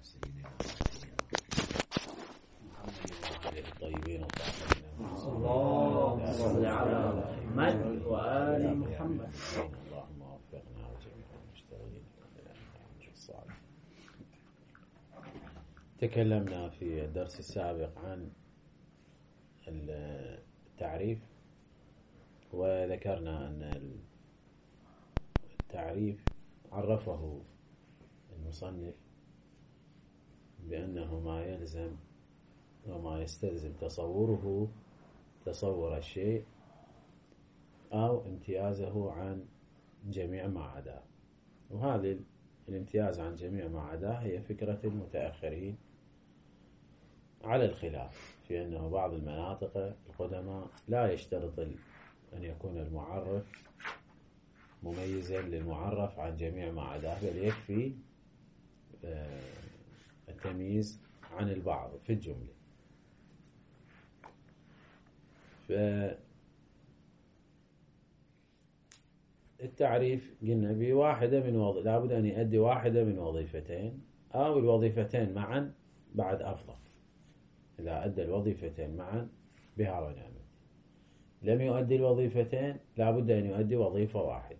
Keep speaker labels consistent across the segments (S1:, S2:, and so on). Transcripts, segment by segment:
S1: سيدنا محمد وآله الطيبين الطاهرين
S2: اللهم صل على محمد وآل محمد.
S1: اللهم وفقنا وجميع المشتغلين الصالح. تكلمنا في الدرس السابق عن التعريف، وذكرنا أن التعريف عرفه المصنف بأنه ما يلزم وما يستلزم تصوره تصور الشيء أو امتيازه عن جميع ما عداه. وهذا الامتياز عن جميع ما عداه هي فكرة المتأخرين، على الخلاف في أنه بعض المناطق القدماء لا يشترط أن يكون المعرف مميزا للمعرف عن جميع ما عداه، بل يكفي التمييز عن البعض في الجملة. فالتعريف قلنا بواحدة من لابد أن يؤدي واحدة من وظيفتين أو الوظيفتين معا بعد أفضل. إذا أدى الوظيفتين معا بها ونعمت. لم يؤدي الوظيفتين لابد أن يؤدي وظيفة واحدة.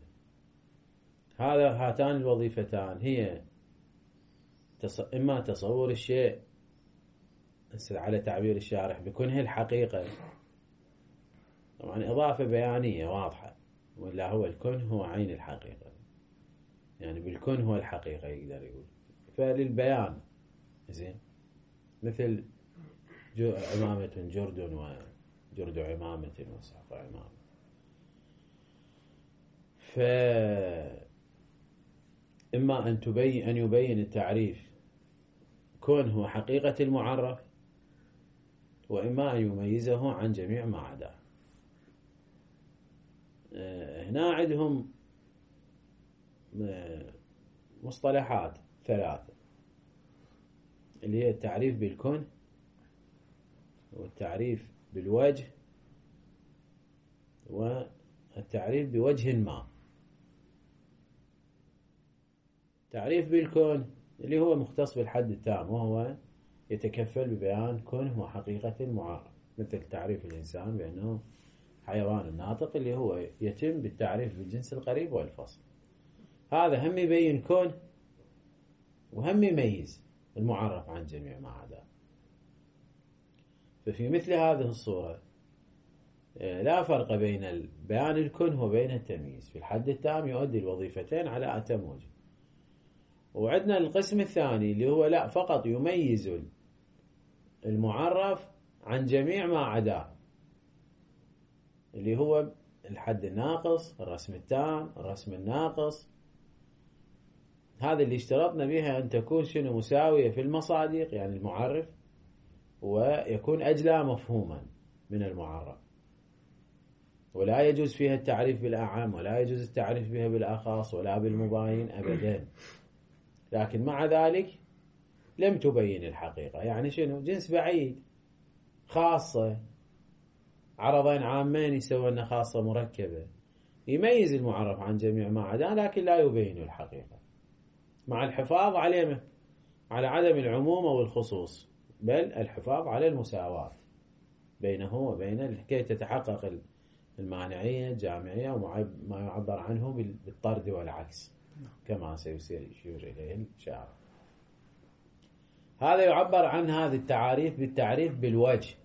S1: هاتان الوظيفتان هي إما تصور الشيء على تعبير الشارح بكنه الحقيقة، طبعا إضافة بيانية واضحة، ولا هو الكن هو عين الحقيقة، يعني بالكن هو الحقيقة يقدر يقول. فللبيان زين، مثل عمامة جرد وجرد عمامة وساق عمامة. إما أن يبين التعريف كون هو حقيقة المعرف، وإما أن يميزه عن جميع ما عداه. هنا عندهم مصطلحات ثلاثة، اللي هي التعريف بالكون، والتعريف بالوجه، والتعريف بوجه ما. تعريف بالكون اللي هو مختص بالحد التام، وهو يتكفل ببيان كونه وحقيقة المعرف، مثل تعريف الإنسان بأنه حيوان الناطق، اللي هو يتم بالتعريف بالجنس القريب والفصل. هذا هم يبين كون وهم يميز المعرف عن جميع ما عداه. ففي مثل هذه الصورة لا فرق بين بيان الكون وبين التمييز. في الحد التام يؤدي الوظيفتين على أتم وجه. وعندنا القسم الثاني اللي هو لا، فقط يميز المعرف عن جميع ما عداه، اللي هو الحد الناقص، الرسم التام، الرسم الناقص. هذا اللي اشترطنا بها أن تكون شنو مساوية في المصادق، يعني المعرف، ويكون أجلى مفهوما من المعرف، ولا يجوز فيها التعريف بالأعم، ولا يجوز التعريف بها بالأخص، ولا بالمباين أبدا. لكن مع ذلك لم تبين الحقيقة، يعني شنو؟ جنس بعيد، خاصة، عرضين عامين يسوون خاصة مركبة، يميز المعرف عن جميع ما عداه، لكن لا يبين الحقيقة، مع الحفاظ على عدم العموم أو الخصوص، بل الحفاظ على المساواة بينه وبين كي تتحقق المانعية الجامعية، وما يعبر عنه بالطرد والعكس كما سيشير إليه الشاعر. هذا يعبر عن هذه التعاريف بالتعريف بالوجه.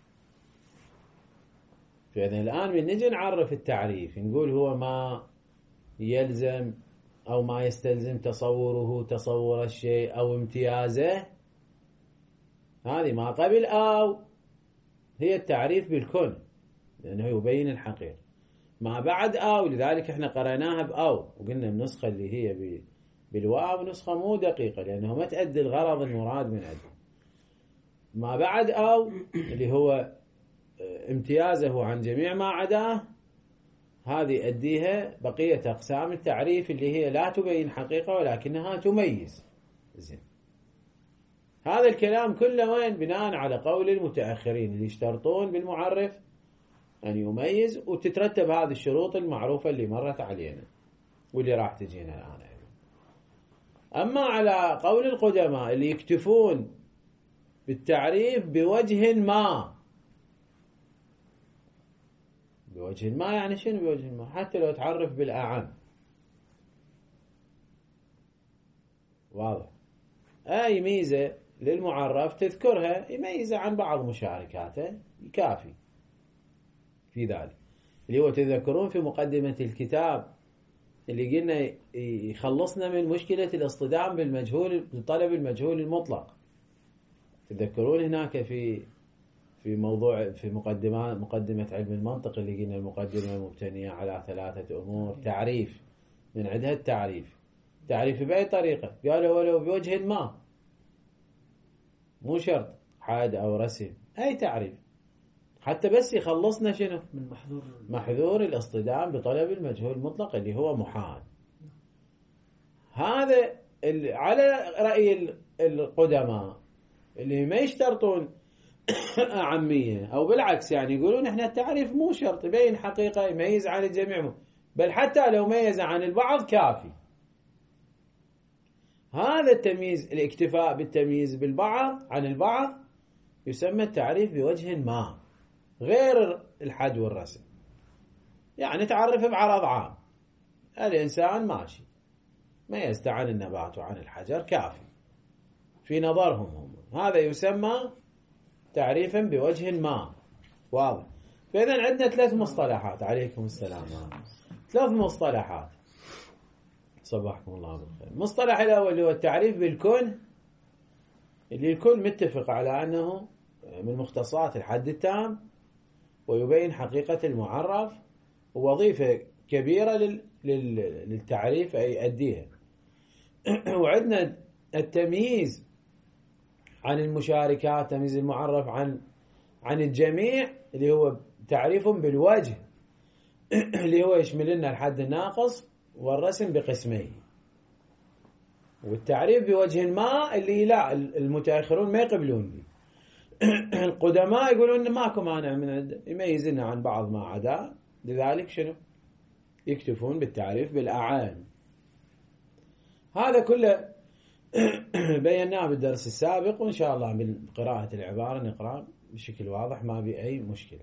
S1: فإذا الآن من نجي نعرف التعريف نقول هو ما يلزم أو ما يستلزم تصوره تصور الشيء أو امتيازه. هذه ما قبل أو هي التعريف بالكون، لأنه يبين الحقيقة. ما بعد أو، لذلك احنا قرأناها بأو، وقلنا النسخة اللي هي بالواو نسخة مو دقيقة، لأنه ما تأدي الغرض المراد من أجله. ما بعد أو اللي هو امتيازه عن جميع ما عداه، هذه أديها بقية أقسام التعريف اللي هي لا تبين حقيقة ولكنها تميز. زين، هذا الكلام كله وين؟ بناء على قول المتأخرين اللي يشترطون بالمعرف أن يميز، وتترتب هذه الشروط المعروفة اللي مرت علينا واللي راح تجينا الآن. أما على قول القدماء اللي يكتفون بالتعريف بوجه ما، بوجه ما يعني شنو بوجه ما؟ حتى لو تعرف بالأعم، واضح؟ أي ميزة للمعرف تذكرها يميزه عن بعض مشاركاته كافي في ذلك، اللي هو تذكرون في مقدمة الكتاب اللي قلنا يخلصنا من مشكلة الاصطدام بالمجهول، بطلب المجهول المطلق. تذكرون هناك في موضوع في مقدمة علم المنطق اللي قلنا المقدمة مبتنية على 3 أمور: تعريف، من عندها التعريف، تعريف بأي طريقة؟ قالوا ولو بوجه ما، مو شرط حاد أو رسم، أي تعريف حتى بس يخلصنا شنو؟
S2: من
S1: محذور الاصطدام بطلب المجهول المطلق اللي هو محال. هذا على رأي القدماء اللي ما يشترطون أعمية، أو بالعكس يعني يقولون إحنا التعريف مو شرط يبين حقيقة يميز عن الجميع، بل حتى لو ميز عن البعض كافي. هذا التمييز، الاكتفاء بالتمييز بالبعض عن البعض، يسمى التعريف بوجه ما، غير الحد والرسم. يعني تعرف بعرض عام، الإنسان ماشي ميزت عن النبات وعن الحجر كافي في نظرهم هم، هذا يسمى تعريفا بوجه ما، واضح؟ فإذا عندنا 3 مصطلحات. عليكم السلام. 3 مصطلحات، صباحكم الله بالخير. المصطلح الأول هو التعريف بالكون، اللي الكل متفق على أنه من مختصات الحد التام ويبين حقيقة المعرف، ووظيفة كبيرة للتعريف أي يؤديها. وعندنا التمييز عن المشاركات، تمييز المعرف عن الجميع، اللي هو تعريف بالوجه اللي هو يشمل لنا الحد الناقص والرسم بقسميه. والتعريف بوجه ما اللي لا المتأخرون ما يقبلون به. القدماء يقولون ماكو مانع من يميزنا عن بعض ما عدا، لذلك شنو؟ يكتفون بالتعريف بالأعان. هذا كله بيناه بالدرس السابق، وإن شاء الله بقراءة العبارة نقرأ بشكل واضح ما بأي مشكلة.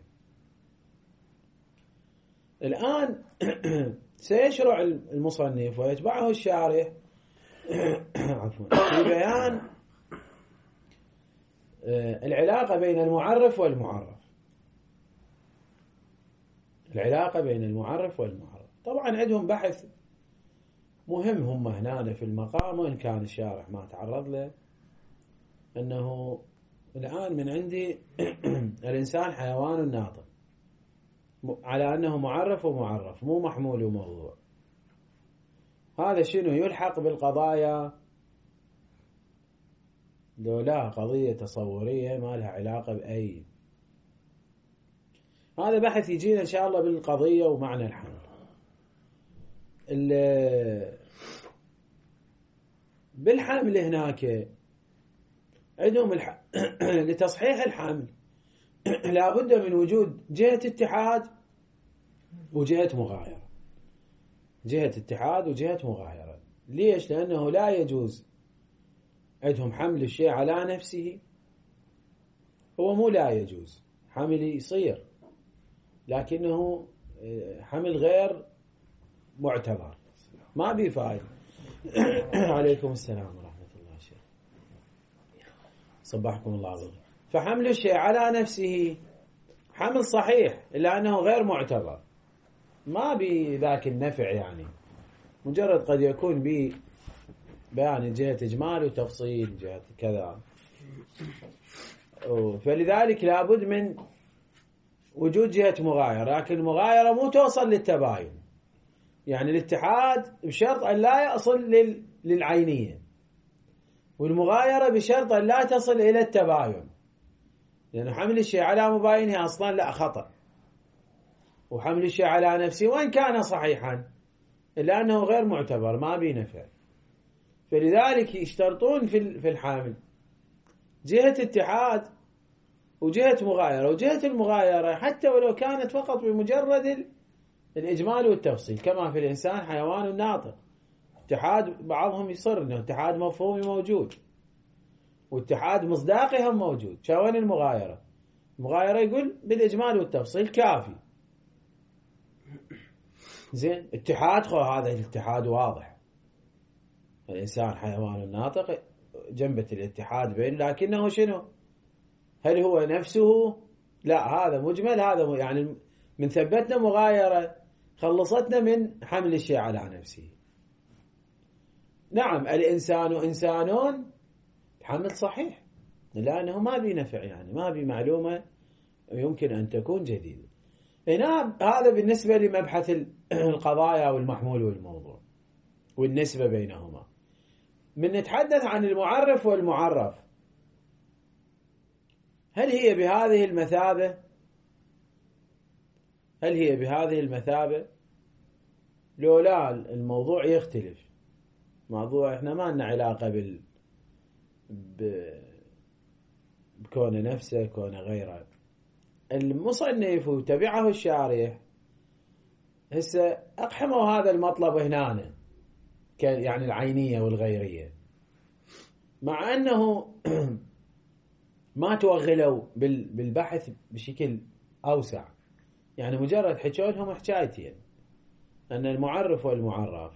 S1: الآن سيشرع المصنف ويتبعه الشارح عفوا في بيان العلاقة بين المعرف والمعرف. العلاقة بين المعرف والمعرف طبعا عندهم بحث مهم هم هنا في المقام، وإن كان الشارح ما تعرض له، أنه الآن من عندي الإنسان حيوان ناطق، على أنه معرف ومعرف، مو محمول وموضوع. هذا شنو يلحق بالقضايا؟ لو لا قضية تصورية ما لها علاقة بأي. هذا بحث يجينا إن شاء الله بالقضية ومعنى الحمل. بالحمل هناك عندهم لتصحيح الحمل لابد من وجود جهة اتحاد وجهة مغايرة. جهة اتحاد وجهة مغايرة. ليش؟ لأنه لا يجوز عندهم حمل الشيء على نفسه. هو مو لا يجوز، حمل يصير لكنه حمل غير معتبر، ما بيه فائدة. عليكم السلام ورحمة الله شيخ، صباحكم الله بالخير. فحمل الشيء على نفسه حمل صحيح إلا أنه غير معتبر، ما بذاك النفع، يعني مجرد قد يكون بيان جهة إجمال وتفصيل جهة كذا. فلذلك لابد من وجود جهة مغايرة، لكن المغايرة مو توصل للتباين. يعني الاتحاد بشرط أن لا يصل للعينية، والمغايرة بشرط أن لا تصل إلى التباين، لأن حمل الشيء على مباينه أصلا لا خطأ، وحمل الشيء على نفسه وإن كان صحيحا إلا أنه غير معتبر ما بيه نفع. فلذلك يشترطون في الحامل جهة اتحاد وجهة مغايرة. وجهة المغايرة حتى ولو كانت فقط بمجرد الإجمال والتفصيل، كما في الإنسان حيوان ناطق، اتحاد بعضهم يصر انه اتحاد مفهومي موجود، واتحاد مصداقي هم موجود. شلون المغايرة؟ المغايرة يقول بالإجمال والتفصيل كافي. زين، اتحاد هذا الاتحاد واضح، الإنسان حيوان ناطق جنبة الاتحاد بين، لكنه شنو؟ هل هو نفسه؟ لا، هذا مجمل، هذا يعني من ثبتنا مغايرة خلصتنا من حمل الشيء على نفسه. نعم الإنسان إنسانون، الحمل صحيح، لأنه ما بي نفع، يعني ما بي معلومة يمكن أن تكون جديدة. هنا هذا بالنسبة لمبحث القضايا والمحمول والموضوع والنسبة بينهما. من نتحدث عن المعرف والمعرف، هل هي بهذه المثابة؟ هل هي بهذه المثابة؟ لو لا الموضوع يختلف. موضوع احنا ما لنا علاقة بكون نفسه كون غيره. المصنف وتبعه الشارح هسه اقحموا هذا المطلب هنا، يعني العينية والغيرية، مع انه ما توغلوا بالبحث بشكل اوسع، يعني مجرد حكوا لهم حكايتين، ان المعرف والمعرف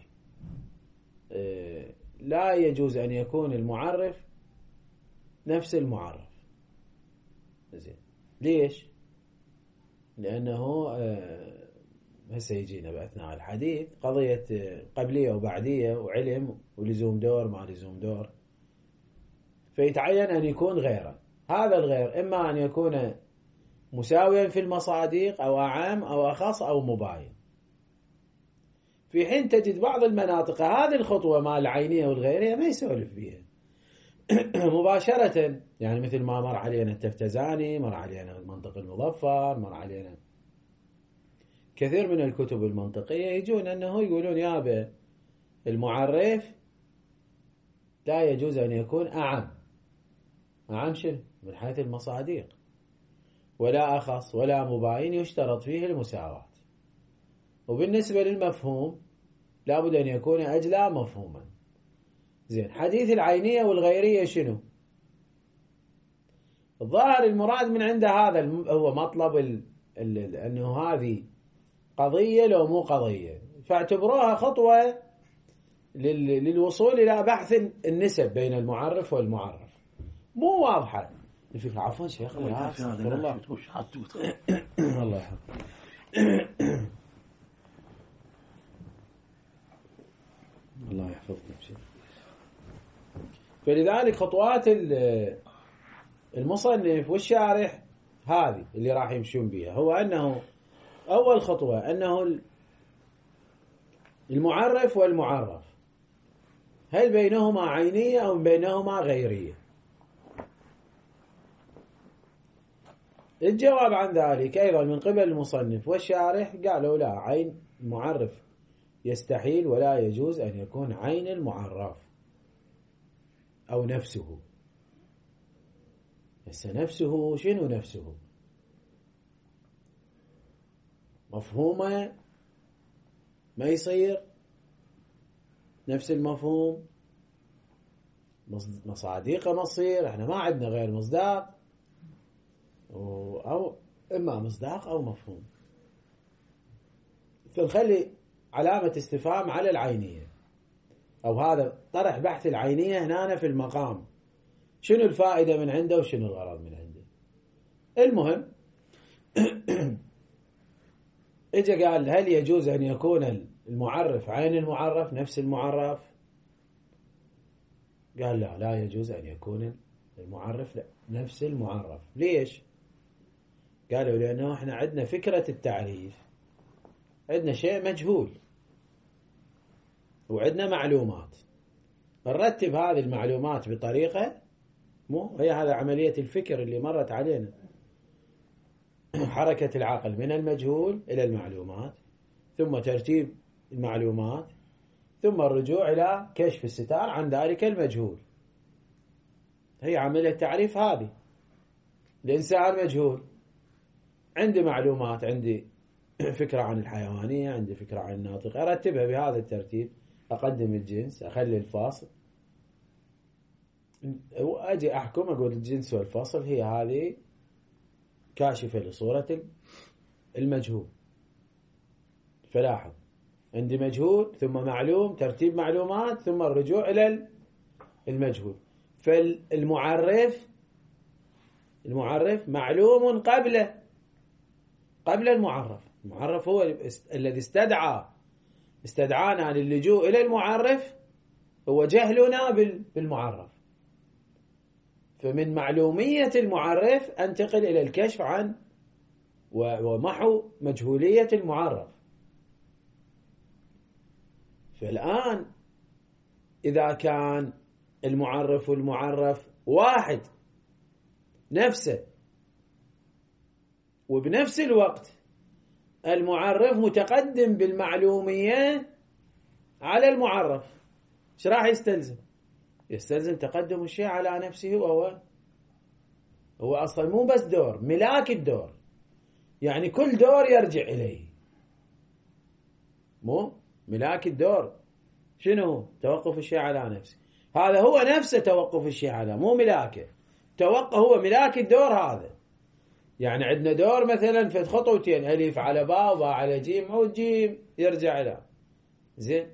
S1: لا يجوز ان يكون المعرف نفس المعرف. زين، ليش؟ لانه هسه يجينا باثناء الحديث قضيه قبليه وبعديه وعلم ولزوم دور ما لزوم دور، فيتعين ان يكون غيره. هذا الغير اما ان يكون مساويا في المصادق او اعم او اخص او مباين، في حين تجد بعض المناطق هذه الخطوه مع العينيه والغيريه ما يسولف بها مباشره، يعني مثل ما مر علينا التفتزاني، مر علينا المنطق المظفر، مر علينا كثير من الكتب المنطقية يجون أنه يقولون يابا المعرف لا يجوز أن يكون أعم شنو؟ من حيث المصادق، ولا أخص ولا مباين، يشترط فيه المساواة. وبالنسبة للمفهوم لابد أن يكون أجلى مفهوما. زين، حديث العينية والغيرية شنو؟ الظاهر المراد من عند هذا هو مطلب أنه هذه قضية لو مو قضية، فاعتبروها خطوة للوصول إلى بحث النسب بين المعرف والمعرف. مو واضحة الفكرة. عفوا شيخ، الله الله يحفظك. الله يحفظك شيخ. فلذلك خطوات المصنف والشارح هذه اللي راح يمشون بها، هو أنه أول خطوة أنه المعرف والمعرف هل بينهما عينية أو بينهما غيرية؟ الجواب عن ذلك أيضا من قبل المصنف والشارح قالوا لا، عين المعرف يستحيل ولا يجوز أن يكون عين المعرف أو نفسه. بس نفسه شنو؟ نفسه مفهومه ما يصير نفس المفهوم، مصادقه ما تصير، احنا ما عندنا غير مصداق او اما مصداق او مفهوم، فنخلي علامة استفهام على العينية، او هذا طرح بحث العينية هنا في المقام، شنو الفائدة من عنده وشنو الغرض من عنده. المهم اجا قال هل يجوز ان يكون المعرف عين المعرف نفس المعرف؟ قال لا، لا يجوز ان يكون المعرف نفس المعرف. ليش؟ قالوا لانه احنا عندنا فكرة التعريف، عندنا شيء مجهول وعندنا معلومات، نرتب هذه المعلومات بطريقة، مو هي هذا عملية الفكر اللي مرت علينا، حركة العقل من المجهول إلى المعلومات، ثم ترتيب المعلومات، ثم الرجوع إلى كشف الستار عن ذلك المجهول. هي عملية تعريف هذه. الإنسان مجهول، عندي معلومات، عندي فكرة عن الحيوانية، عندي فكرة عن الناطق، أرتبها بهذا الترتيب، أقدم الجنس، أخلي الفاصل، وأجي أحكم أقول الجنس والفصل هي هذه كاشفة لصورة المجهول. فلاحظ عندي مجهول ثم معلوم، ترتيب معلومات، ثم الرجوع إلى المجهول. فالمعرف معلوم قبل المعرف. المعرف هو الذي استدعانا للجوء إلى المعرف، هو جهلنا بالمعرف. فمن معلومية المعرف أنتقل إلى الكشف عن ومحو مجهولية المعرف. فالآن إذا كان المعرف والمعرف واحد نفسه، وبنفس الوقت المعرف متقدم بالمعلومية على المعرف، ايش راح يستلزم؟ يستلزم تقدم الشيء على نفسه، وهو أصلا مو بس دور، ملاك الدور. يعني كل دور يرجع إليه. مو ملاك الدور شنو؟ توقف الشيء على نفسه. هذا هو نفسه توقف الشيء على، مو ملاكه. هو ملاك الدور هذا. يعني عندنا دور مثلا في خطوتين، ألف على باء وباء على جيم، أو جيم يرجع إلى زين.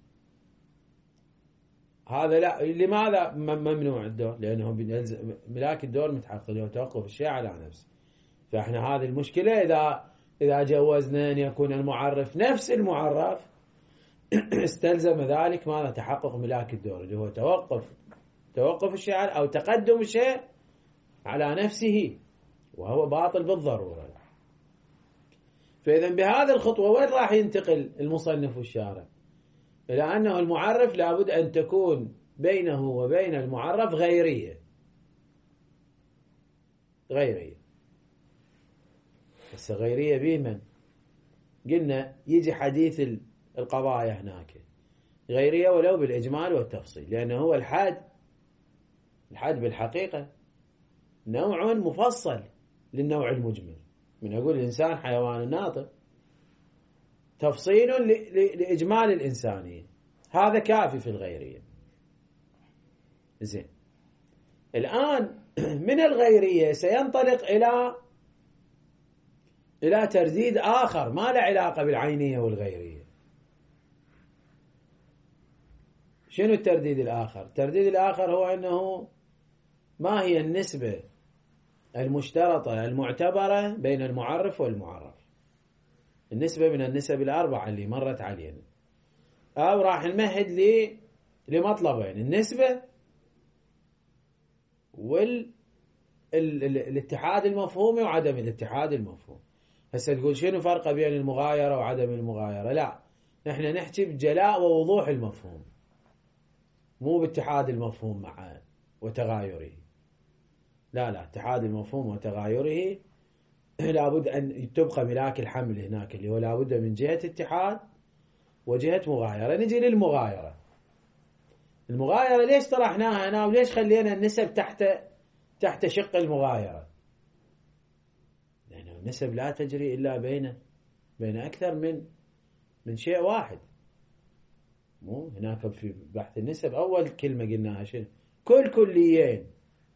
S1: هذا لا، لماذا ممنوع الدور؟ لأنه ملاك الدور متحقق له توقف الشيء على نفسه. فإحنا هذه المشكلة إذا جوزنا أن يكون المعرف نفس المعرف، استلزم ذلك ماذا؟ تحقق ملاك الدور، اللي هو توقف الشيء أو تقدم الشيء على نفسه، وهو باطل بالضرورة. فإذا بهذه الخطوة وين راح ينتقل المصنف والشارع؟ إلى أنه المعرف لابد أن تكون بينه وبين المعرف غيرية. بس غيرية بمن؟ قلنا يجي حديث القضايا هناك غيرية ولو بالإجمال والتفصيل، لأنه هو الحد بالحقيقة نوع مفصل للنوع المجمل. من أقول الإنسان حيوان ناطق، تفصيل لإجمال الإنسانية، هذا كافي في الغيرية. زين، الآن من الغيرية سينطلق إلى ترديد آخر ما له علاقة بالعينية والغيرية. شنو الترديد الآخر؟ الترديد الآخر هو أنه ما هي النسبة المشترطة المعتبرة بين المعرف والمعرف. النسبة من النسب الأربعة اللي مرت علينا، أو راح نمهد لمطلبين: النسبة والاتحاد المفهومي وعدم الاتحاد المفهومي. هسه تقول شنو فرق بين المغايرة وعدم المغايرة؟ لا، نحن نحكي بجلاء ووضوح المفهوم، مو باتحاد المفهوم معه وتغايره. لا، اتحاد المفهوم وتغايره لابد أن تبقى ملاك الحمل هناك، اللي هو لابد من جهة اتحاد وجهة مغايرة. نجي للمغايرة. المغايرة ليش طرحناها هنا، وليش خلينا النسب تحت شق المغايرة؟ لأن النسب لا تجري إلا بين أكثر من شيء واحد. مو هناك في بحث النسب أول كلمة قلناها شنو؟ كل كليين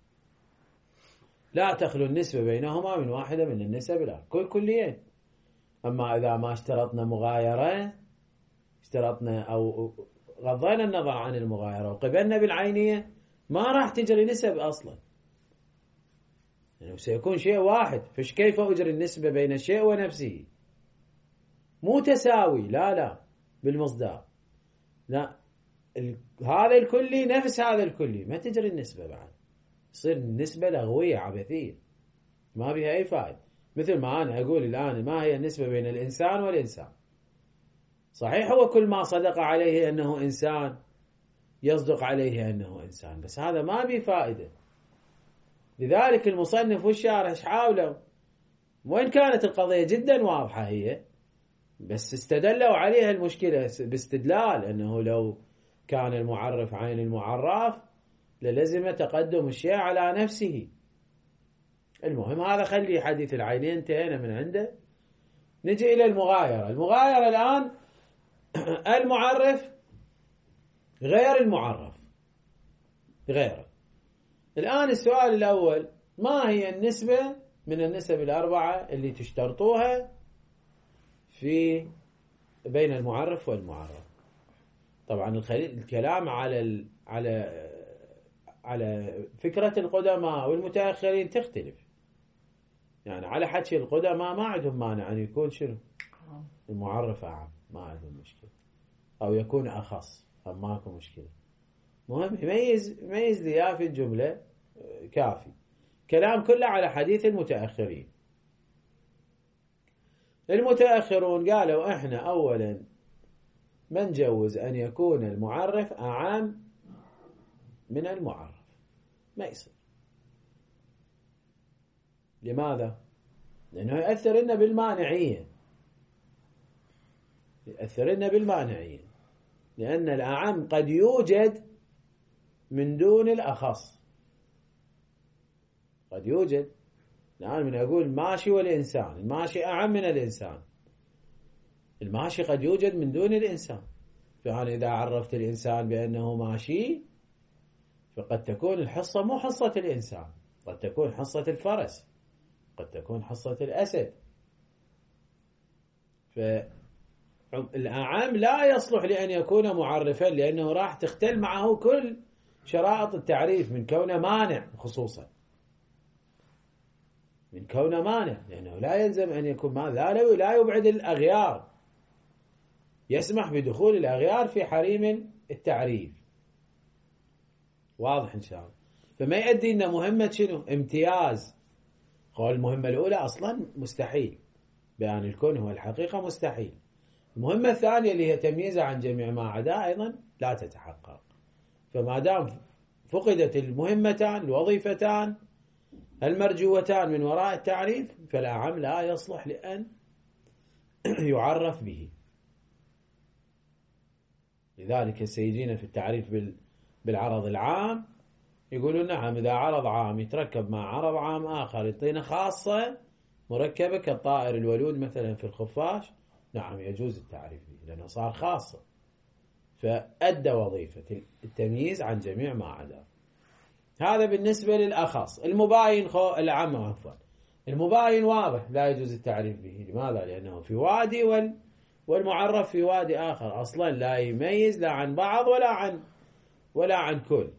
S1: لا تخلو النسبة بينهما من واحدة من النسب، لا كل كليين. أما إذا ما اشترطنا مغايرة، اشترطنا أو غضينا النظر عن المغايرة وقبلنا بالعينية، ما راح تجري نسب أصلا، يعني سيكون شيء واحد. فش كيف أجري النسبة بين الشيء ونفسه؟ مو تساوي، لا بالمصداق، لا هذا الكلي نفس هذا الكلي، ما تجري النسبة بعد، تصير النسبة لغوية عبثية ما بها أي فائدة. مثل ما أنا أقول الآن ما هي النسبة بين الإنسان والإنسان؟ صحيح هو كل ما صدق عليه أنه إنسان يصدق عليه أنه إنسان، بس هذا ما به فائدة. لذلك المصنف والشارح حاولوا، وإن كانت القضية جدا واضحة هي، بس استدلوا عليها المشكلة باستدلال أنه لو كان المعرف عين المعرف للزم تقدم الشيء على نفسه. المهم هذا خلي حديث العينين انتهينا من عنده. نجي إلى المغايرة. المغايرة الآن المعرف غير المعرف غيره. الآن السؤال الأول: ما هي النسبة من النسب الأربعة اللي تشترطوها في بين المعرف والمعرف؟ طبعا الكلام على فكرة القدماء والمتأخرين تختلف. يعني على حكي القدماء ما عندهم مانع أن يكون شنو المعرف أعم، ما عندهم مشكلة، أو يكون أخص، ماكو مشكلة. مهم يميز لي في الجملة كافي. كلام كله على حديث المتأخرين. المتأخرون قالوا احنا اولا ما نجوز ان يكون المعرف اعم من المعرف، ما يصير. لماذا؟ لانه يأثر لنا بالمانعية، لان الاعم قد يوجد من دون الاخص. قد يوجد. الآن من أقول ماشي والإنسان، الماشي أعم من الإنسان، الماشي قد يوجد من دون الإنسان. فأنا إذا عرفت الإنسان بأنه ماشي، فقد تكون الحصة مو حصة الإنسان، قد تكون حصة الفرس، قد تكون حصة الأسد. فالأعم لا يصلح لأن يكون معرفا، لأنه راح تختل معه كل شرائط التعريف، من كونه مانع خصوصا، من كونه مانع، لأنه لا يلزم أن يكون مانع، لا يبعد الأغيار، يسمح بدخول الأغيار في حريم التعريف. واضح إن شاء الله. فما يؤدي لنا مهمة شنو؟ امتياز. قول المهمة الأولى أصلا مستحيل، بيان الكون هو الحقيقة مستحيل. المهمة الثانية اللي هي تمييزها عن جميع ما عدا أيضا لا تتحقق. فما دام فقدت المهمتان الوظيفتان المرجوتان من وراء التعريف، فالأعم لا يصلح لأن يعرف به. لذلك سيجينا في التعريف بالعرض العام يقولون نعم، إذا عرض عام يتركب مع عرض عام آخر يعطينا خاصة مركبة كالطائر الولود مثلا في الخفاش، نعم يجوز التعريف به لأنه صار خاصة، فأدى وظيفة التمييز عن جميع ما عدا. هذا بالنسبة للأخص. المباين العام عفوا، المباين واضح لا يجوز التعريف به. لماذا؟ لأنه في وادي والمعرف في وادي آخر، أصلا لا يميز لا عن بعض ولا عن كل،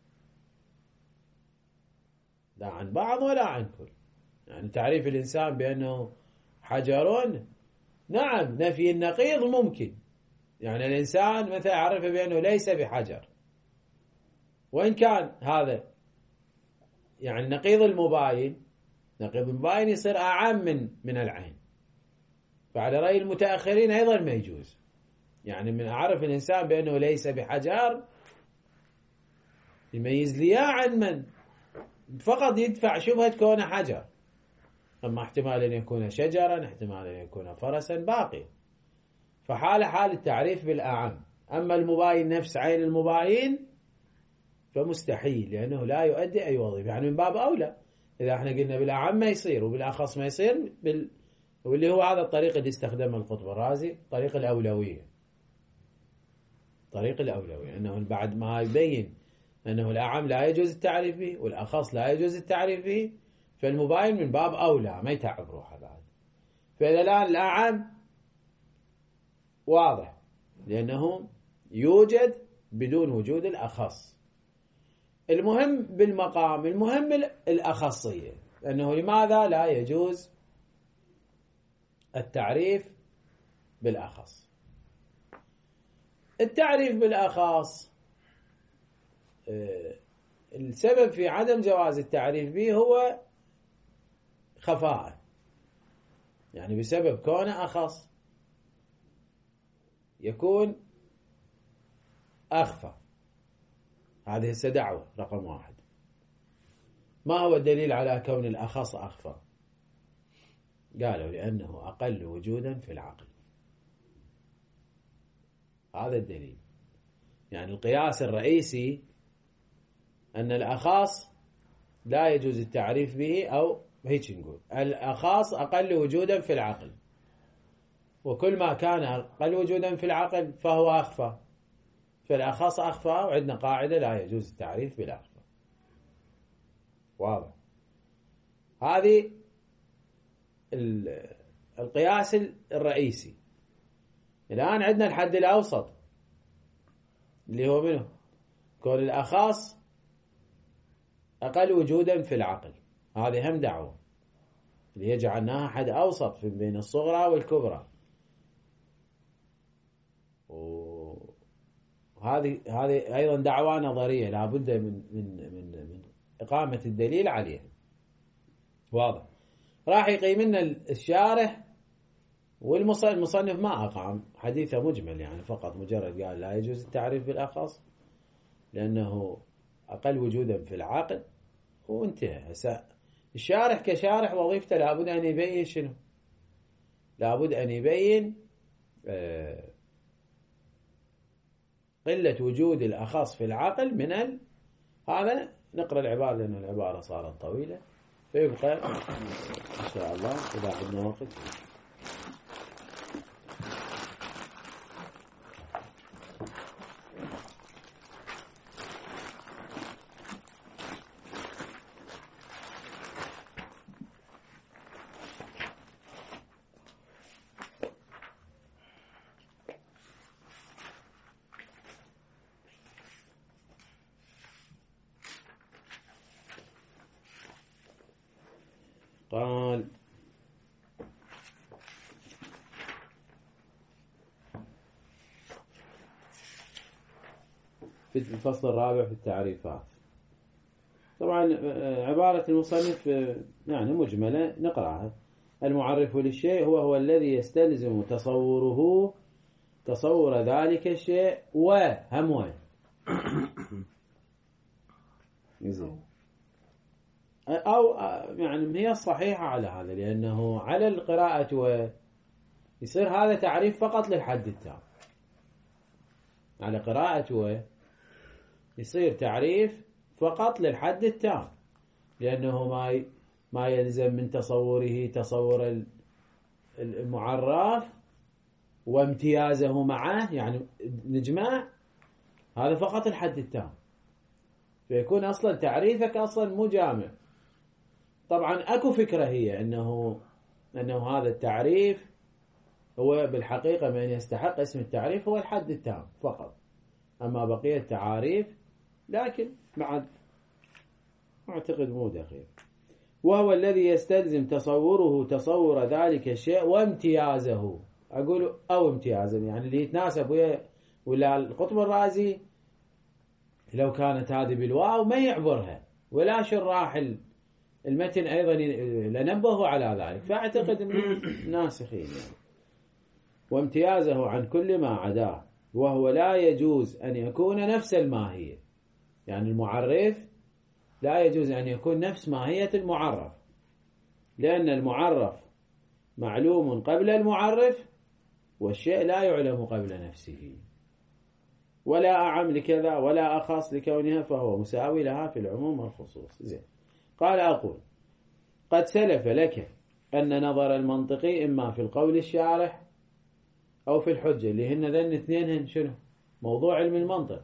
S1: لا عن بعض ولا عن كل. يعني تعريف الإنسان بأنه حجر، نعم، نفي النقيض ممكن. يعني الإنسان مثلا عرف بأنه ليس بحجر، وإن كان هذا يعني نقيض المباين يصير أعم من العين. فعلى رأي المتأخرين أيضا ما يجوز. يعني من أعرف الإنسان بأنه ليس بحجر يميز لي عن من فقط يدفع شبهة كونه حجر، أما احتمال أن يكون شجرا، احتمال أن يكون فرسا، باقي. فحال التعريف بالأعم. أما المباين نفس عين المباين فمستحيل، لأنه لا يؤدي أي وظيفة. يعني من باب أولى إذا احنا قلنا بالأعم ما يصير وبالأخص ما يصير، واللي هو هذا الطريق اللي استخدمه القطب الرازي، طريق الأولوية. أنه بعد ما يبين أنه الأعم لا يجوز التعريف به والأخص لا يجوز التعريف به، فالمباين من باب أولى ما يتعب روحه بعد. فإذا الآن الأعم واضح لأنه يوجد بدون وجود الأخص. المهم بالمقام، المهم الأخصية، أنه لماذا لا يجوز التعريف بالأخص؟ التعريف بالأخص السبب في عدم جواز التعريف به هو خفاء، يعني بسبب كونه أخص يكون أخفى. هذه دعوة رقم 1. ما هو الدليل على كون الأخص أخفى؟ قالوا لأنه أقل وجودا في العقل. هذا الدليل. يعني القياس الرئيسي أن الأخص لا يجوز التعريف به، أو هيك نقول الأخص أقل وجودا في العقل، وكل ما كان أقل وجودا في العقل فهو أخفى. فالأخص أخفى، وعندنا قاعدة لا يجوز التعريف بالأخفى. واضح؟ هذه القياس الرئيسي. الآن عندنا الحد الأوسط اللي هو منه كون الأخص أقل وجودا في العقل. هذه هم دعوة اللي هي جعلناها حد أوسط بين الصغرى والكبرى. وهذه أيضا دعوة نظرية لا بد من إقامة الدليل عليها. واضح؟ راح يقيم لنا الشارح والمصنف ما أقام حديثه مجمل، يعني فقط مجرد قال لا يجوز التعريف بالأخص لأنه أقل وجودا في العقل وانتهى. الشارح كشارح وظيفته لابد أن يبين شنو؟ لابد أن يبين قلة وجود الأخص في العقل من هذا. نقرأ العبارة لأن العبارة صارت طويلة، فيبقى إن شاء الله إذا عندنا وقت. قال في الفصل الرابع في التعريفات. طبعا عبارة المصنف يعني مجملة نقرأها. المعرف للشيء هو الذي يستلزم تصوره تصور ذلك الشيء وهم أو يعني هي الصحيحة على هذا، لأنه على القراءة يصير هذا تعريف فقط للحد التام. على قراءة يصير تعريف فقط للحد التام، لأنه ما يلزم من تصوره تصور المعرف وامتيازه معه، يعني نجمع هذا فقط الحد التام، فيكون أصلا تعريفك أصلا مو جامع. طبعا أكو فكرة هي أنه هذا التعريف هو بالحقيقة من يستحق اسم التعريف هو الحد التام فقط، أما بقية التعاريف لكن بعد أعتقد مو دقيق. وهو الذي يستلزم تصوره تصور ذلك الشيء وامتيازه. أقول أو امتيازا، يعني اللي يتناسب ولا القطب الرازي لو كانت هذه بالواو ما يعبرها، ولا شراح المتن أيضا لنبهوا على ذلك، فأعتقد أنه ناسخين يعني. وامتيازه عن كل ما عداه، وهو لا يجوز أن يكون نفس الماهية. يعني المعرف لا يجوز أن يكون نفس ماهية المعرف، لأن المعرف معلوم قبل المعرف، والشيء لا يعلم قبل نفسه، ولا أعم لكذا ولا أخص لكونها، فهو مساوي لها في العموم والخصوص. زين. قال أقول قد سلف لك أن نظر المنطقي إما في القول الشارح أو في الحجة، اللي هن ذن اثنينهن شنو؟ موضوع علم المنطق،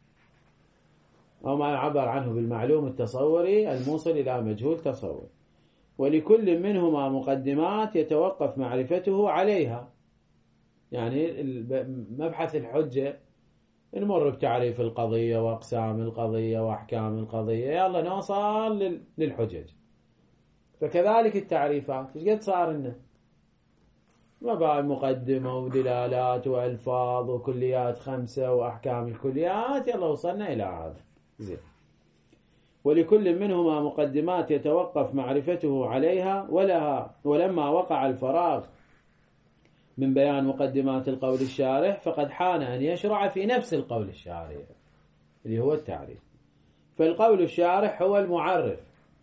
S1: أو ما يعبر عنه بالمعلوم التصوري الموصل إلى مجهول تصور. ولكل منهما مقدمات يتوقف معرفته عليها. يعني مبحث الحجة نمر بتعريف القضية وأقسام القضية وأحكام القضية، يلا نوصل للحجج. فكذلك التعريفات ايش قد صار لنا؟ مبادئ مقدمة ودلالات وألفاظ وكليات 5 وأحكام الكليات، يلا وصلنا إلى هذا. زين. ولكل منهما مقدمات يتوقف معرفته عليها، ولما وقع الفراغ من بيان مقدمات القول الشارح فقد حان أن يشرع في نفس القول الشارح اللي هو التعريف. فالقول الشارح هو المعرف،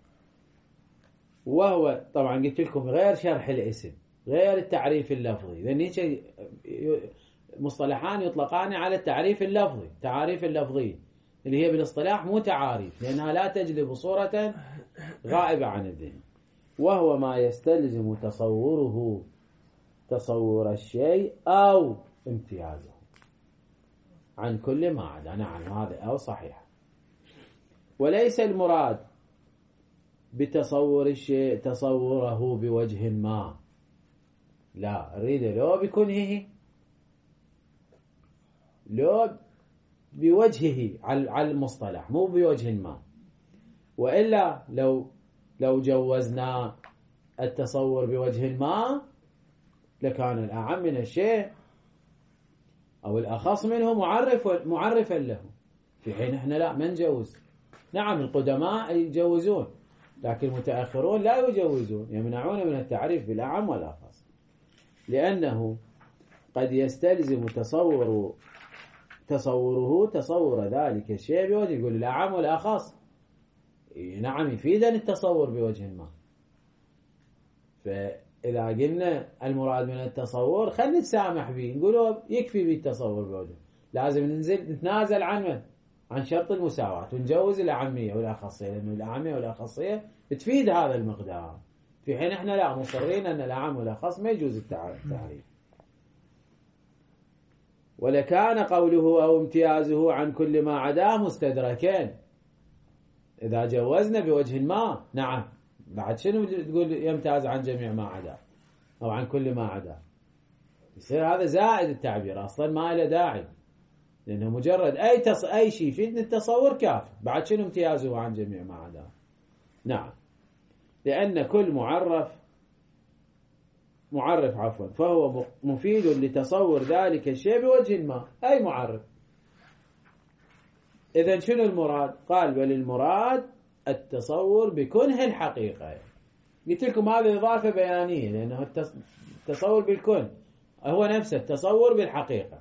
S1: وهو طبعا قلت لكم غير شرح الاسم، غير التعريف اللفظي، لأن مصطلحان يطلقان على التعريف اللفظي. تعاريف اللفظية اللي هي بالاصطلاح مو تعاريف، لأنها لا تجلب صورة غائبة عن الذهن. وهو ما يستلزم تصوره تصور الشيء أو امتيازه. عن كل ما عدا. نعم هذا أو صحيح. وليس المراد بتصور الشيء تصوره بوجه ما، لا، أريد لو بكنهه، لو بوجهه على المصطلح، مو بوجه ما. وإلا لو جوزنا التصور بوجه ما لكان الأعم من الشيء أو الأخص منه معرفا له، في حين احنا لا، ما نجوز. نعم القدماء يجوزون، لكن المتأخرون لا يجوزون، يمنعون من التعريف بالأعم والأخص، لأنه قد يستلزم تصوره تصور ذلك الشيء بوجه. يقول الأعم والأخص، نعم يفيدني التصور بوجه ما. فإذا قلنا المراد من التصور خلنا نتسامح به، نقول يكفي بالتصور بوجه، لازم نتنازل عن شرط المساواة ونجوز الأعمية والأخصية، لأنه الأعمية والأخصية تفيد هذا المقدار، في حين احنا لا، مصرين أن الأعم والأخص ما يجوز التعريف. ولكان قوله أو امتيازه عن كل ما عداه مستدركين. إذا جوزنا بوجه ما، نعم، بعد شنو تقول يمتاز عن جميع ما عداه أو عن كل ما عداه؟ يصير هذا زائد التعبير، أصلا ما له داعي، لأنه مجرد أي شيء يفيدني التصور كاف، بعد شنو امتيازه عن جميع ما عداه؟ نعم، لأن كل معرف فهو مفيد لتصور ذلك الشيء بوجه ما، أي معرف. إذن شنو المراد؟ قال بل المراد التصور بكنه الحقيقة. قلت لكم هذه إضافة بيانية، لأنه التصور بالكن هو نفسه التصور بالحقيقة،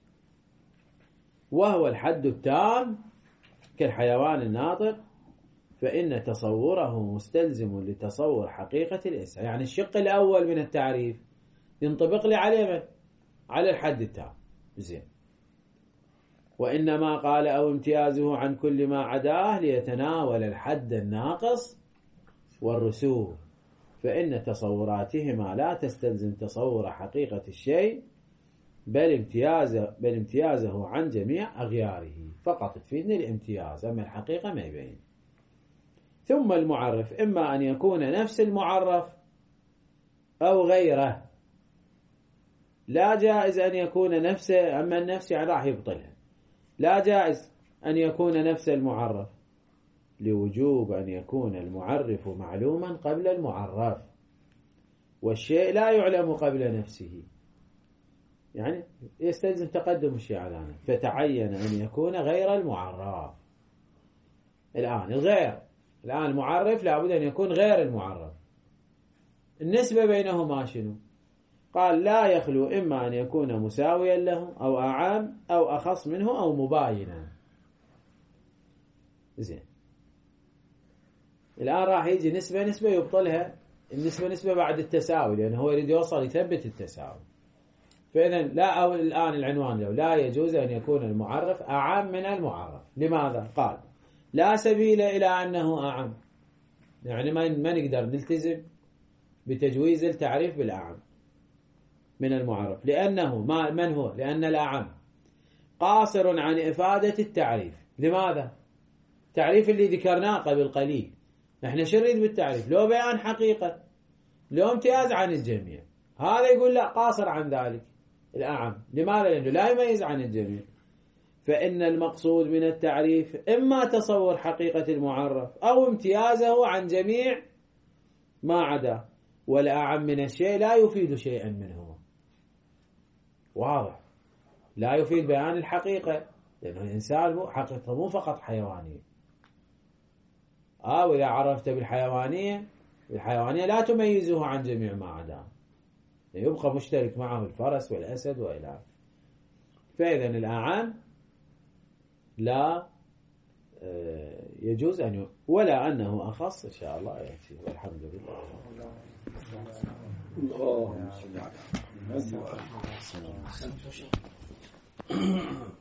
S1: وهو الحد التام كالحيوان الناطق، فإن تصوره مستلزم لتصور حقيقة الإنسان. يعني الشق الأول من التعريف ينطبق لي على الحد التام، زين. وإنما قال أو امتيازه عن كل ما عداه ليتناول الحد الناقص والرسوب، فإن تصوراتهما لا تستلزم تصور حقيقة الشيء، بل امتيازه عن جميع أغياره، فقط تفيدني الامتياز، أما الحقيقة ما يبين. ثم المعرف إما أن يكون نفس المعرف أو غيره، لا جائز أن يكون نفسه، أما النفس يعني راح يبطلها، لا جائز أن يكون نفس المعرف، لوجوب أن يكون المعرف معلوما قبل المعرف، والشيء لا يعلم قبل نفسه، يعني يستلزم تقدم الشيء على نفسه، فتعين أن يكون غير المعرف. الآن المعرف لابد أن يكون غير المعرف. النسبة بينهما شنو؟ قال لا يخلو إما أن يكون مساويا له أو أعم أو أخص منه أو مباينا. زين، الآن راح يجي نسبة يبطلها النسبة بعد التساوي، لأنه هو يريد يوصل يثبت التساوي. فإذا لا، أو الآن العنوان له لا يجوز أن يكون المعرف أعم من المعرف. لماذا؟ قال لا سبيل إلى أنه أعم، يعني ما نقدر نلتزم بتجويز التعريف بالأعم من المعرف، لأنه من هو؟ لأن الأعم قاصر عن إفادة التعريف. لماذا؟ التعريف اللي ذكرناه قبل قليل، نحن شو نريد بالتعريف؟ لو بيان حقيقة، لو امتياز عن الجميع. هذا يقول لا، قاصر عن ذلك الأعم. لماذا؟ لأنه لا يميز عن الجميع. فإن المقصود من التعريف إما تصور حقيقة المعرف أو امتيازه عن جميع ما عدا، والأعم من الشيء لا يفيد شيئا منه. واضح؟ لا يفيد بيان الحقيقة، لأنه الإنسان حقيقته مو فقط حيوانية. وإذا عرفت بالحيوانية لا تميزه عن جميع ما عدا، يبقى مشترك معه الفرس والأسد وإلى. فإذا الأعم لا يجوز أن ولا أنه أخص. إن شاء الله يأتي، والحمد لله.
S3: اللهم صل على محمد.